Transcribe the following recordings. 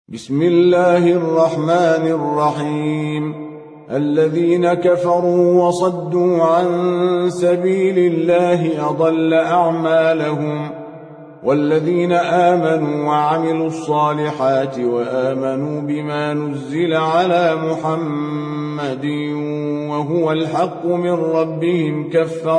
بسم الله الرحمن الرحيم. الذين كفروا وصدوا عن سبيل الله أضل أعمالهم، والذين آمنوا وعملوا الصالحات وآمنوا بما نزل على محمد وهو الحق من ربهم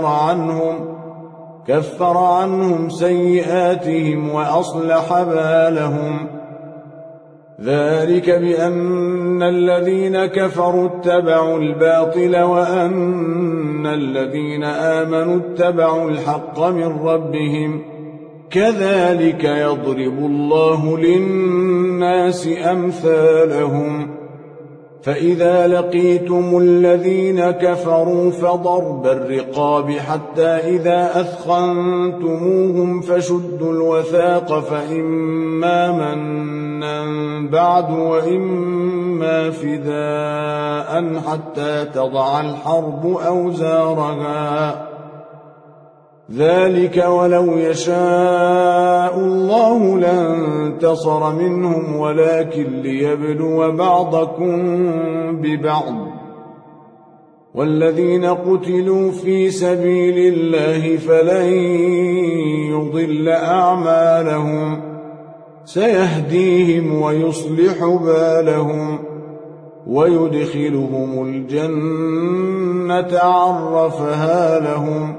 كفر عنهم سيئاتهم وأصلح بالهم. ذلك بأن الذين كفروا اتبعوا الباطل وأن الذين آمنوا اتبعوا الحق من ربهم، كذلك يضرب الله للناس أمثالهم. فإذا لقيتم الذين كفروا فضرب الرقاب حتى إذا أثخنتموهم فشدوا الوثاق، فإما منا بعد وإما فداء حتى تضع الحرب أوزارها. ذلك ولو يشاء الله لانتصر منهم، ولكن ليبلو بعضكم ببعض. والذين قتلوا في سبيل الله فلن يضل أعمالهم، سيهديهم ويصلح بالهم ويدخلهم الجنة عرفها لهم.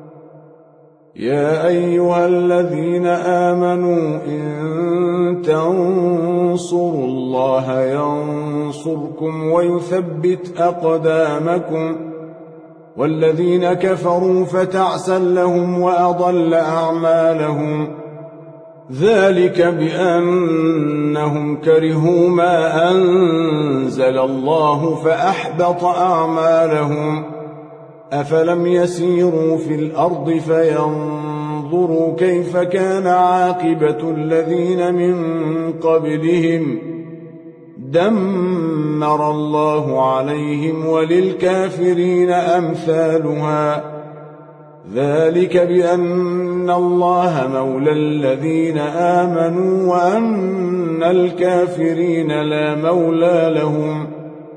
يا أيها الذين آمنوا إن تنصروا الله ينصركم ويثبت أقدامكم. والذين كفروا فتعسا لهم وأضل أعمالهم. ذلك بأنهم كرهوا ما أنزل الله فأحبط أعمالهم. أفلم يسيروا في الأرض فينظروا كيف كان عاقبة الذين من قبلهم، دمر الله عليهم وللكافرين أمثالها. ذلك بأن الله مولى الذين آمنوا وأن الكافرين لا مولى لهم.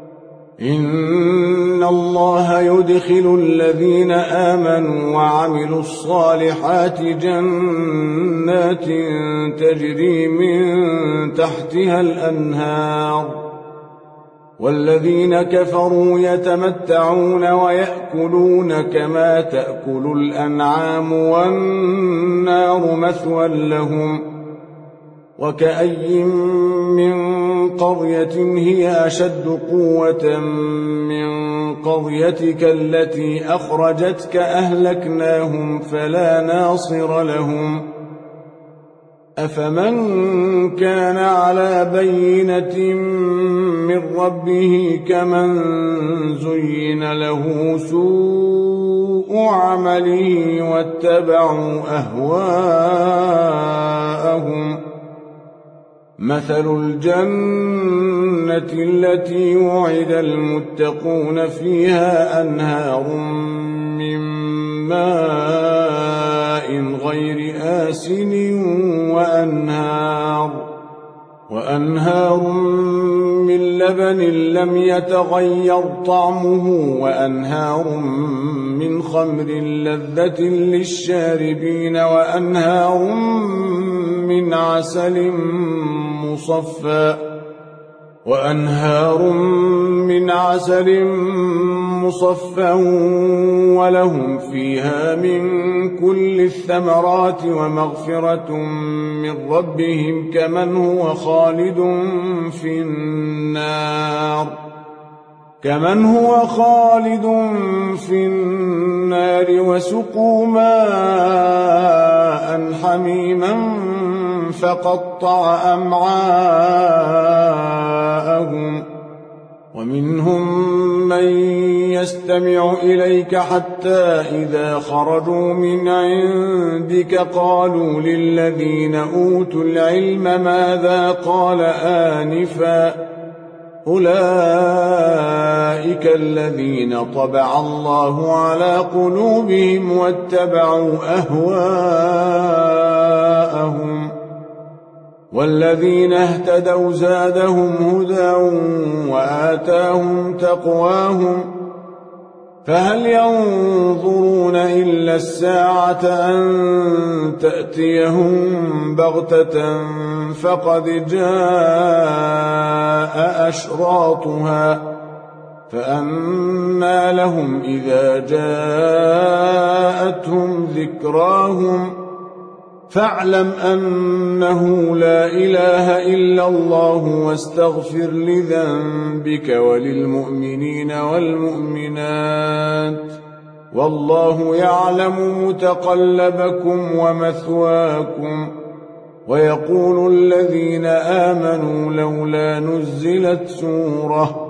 إن الله يدخل الذين آمنوا وعملوا الصالحات جنات تجري من تحتها الأنهار، والذين كفروا يتمتعون ويأكلون كما تأكل الأنعام والنار مثوى لهم. وكأي من قرية هي أشد قوة من قريتك التي أخرجتك أهلكناهم فلا ناصر لهم. أفمن كان على بينة من ربه كمن زين له سوء عمله واتبعوا أهواءهم. مثل الجنة التي وعد المتقون فيها أنهار من ماء غير آسن وأنهار من لبن لم يتغير طعمه وأنهار من خمر لذة للشاربين وأنهار من عسل مصفى ولهم فيها من كل الثمرات ومغفرة من ربهم كمن هو خالد في النار وسقوا ماء حميما فقطع أمعاءهم. ومنهم من يستمع إليك حتى إذا خرجوا من عندك قالوا للذين أوتوا العلم ماذا قال آنفا، أولئك الذين طبع الله على قلوبهم واتبعوا أهواءهم. والذين اهتدوا زادهم هدى وآتاهم تقواهم فهل ينظرون إلا الساعة أن تأتيهم بغتة فقد جاء أشراطها فأنى لهم إذا جاءتهم ذكراهم فاعلم أنه لا إله إلا الله واستغفر لذنبك وللمؤمنين والمؤمنات والله يعلم متقلبكم ومثواكم ويقول الذين آمنوا لولا نزلت سورة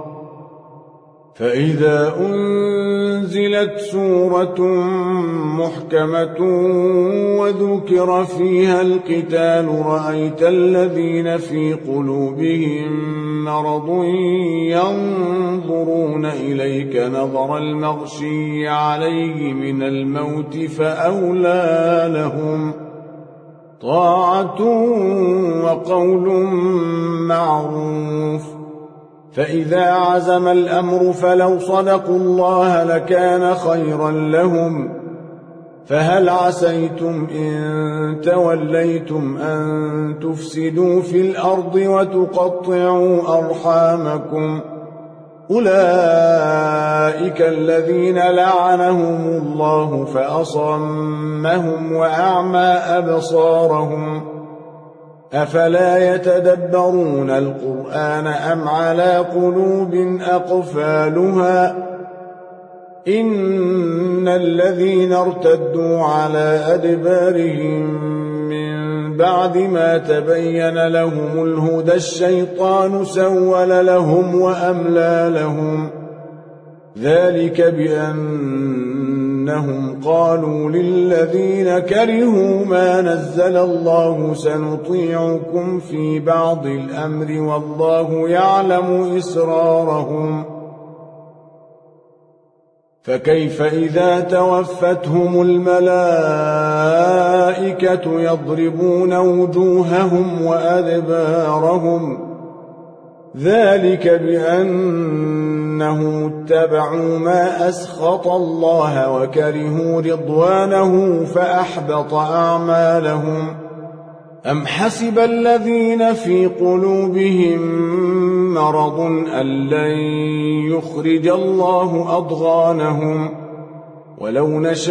فإذا أنزلت سورة محكمة وذكر فيها القتال رأيت الذين في قلوبهم مرض ينظرون إليك نظر المغشي عليه من الموت فأولى لهم طاعة وقول معروف فإذا عزم الأمر فلو صدقوا الله لكان خيرا لهم فهل عسيتم إن توليتم أن تفسدوا في الأرض وتقطعوا أرحامكم أولئك الذين لعنهم الله فأصمهم وأعمى أبصارهم أفلا يتدبرون القرآن أم على قلوب أقفالها إن الذين ارتدوا على أدبارهم من بعد ما تبين لهم الهدى الشيطان سول لهم وأملى لهم ذلك بأنهم قالوا للذين كرهوا ما نزل الله سنطيعكم في بعض الأمر والله يعلم إسرارهم فكيف إذا توفتهم الملائكة يضربون وجوههم وأدبارهم ذلك بأنهم اتبعوا ما أسخط الله وكرهوا رضوانه فأحبط أعمالهم أم حسب الذين في قلوبهم مرض أن لن يخرج الله أضغانهم ولو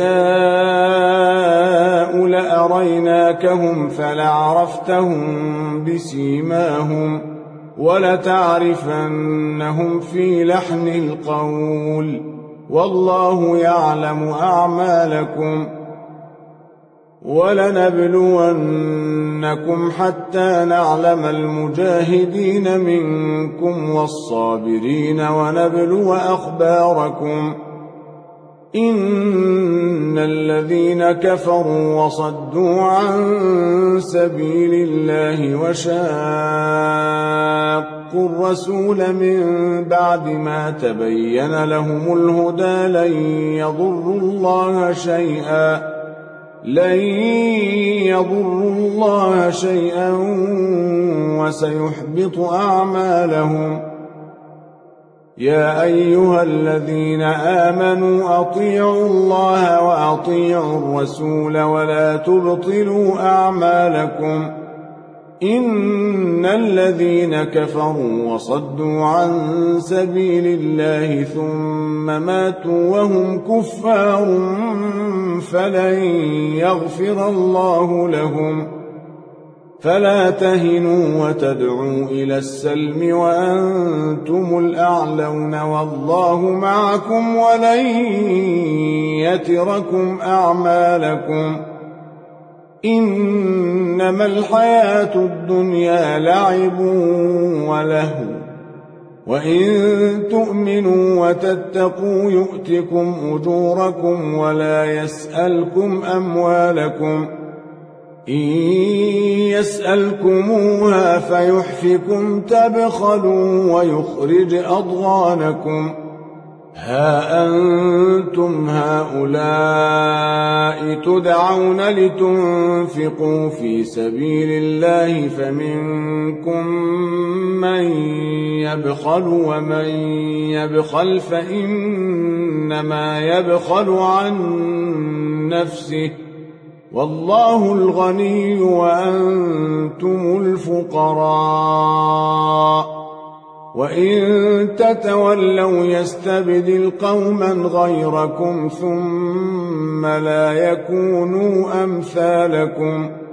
نشاء لأريناكهم فلعرفتهم بسيماهم ولتعرفنهم في لحن القول والله يعلم أعمالكم ولنبلونكم حتى نعلم المجاهدين منكم والصابرين ونبلو أخباركم إن الذين كفروا وصدوا عن سبيل الله وشاقوا الرسول من بعد ما تبين لهم الهدى لن يضروا الله شيئا وسيحبط أعمالهم يا أيها الذين آمنوا أطيعوا الله وأطيعوا الرسول ولا تبطلوا أعمالكم إن الذين كفروا وصدوا عن سبيل الله ثم ماتوا وهم كفار فلن يغفر الله لهم فلا تهنوا وتدعوا إلى السلم وأنتم الأعلون والله معكم ولن يتركم أعمالكم إنما الحياة الدنيا لعب ولهو وإن تؤمنوا وتتقوا يؤتكم أجوركم ولا يسألكم أموالكم إن يسألكموها فيحفكم تبخلوا ويخرج أضغانكم ها أنتم هؤلاء تدعون لتنفقوا في سبيل الله فمنكم من يبخل ومن يبخل فإنما يبخل عن نفسه والله الغني وأنتم الفقراء وإن تتولوا يستبدل قوما غيركم ثم لا يكونوا أمثالكم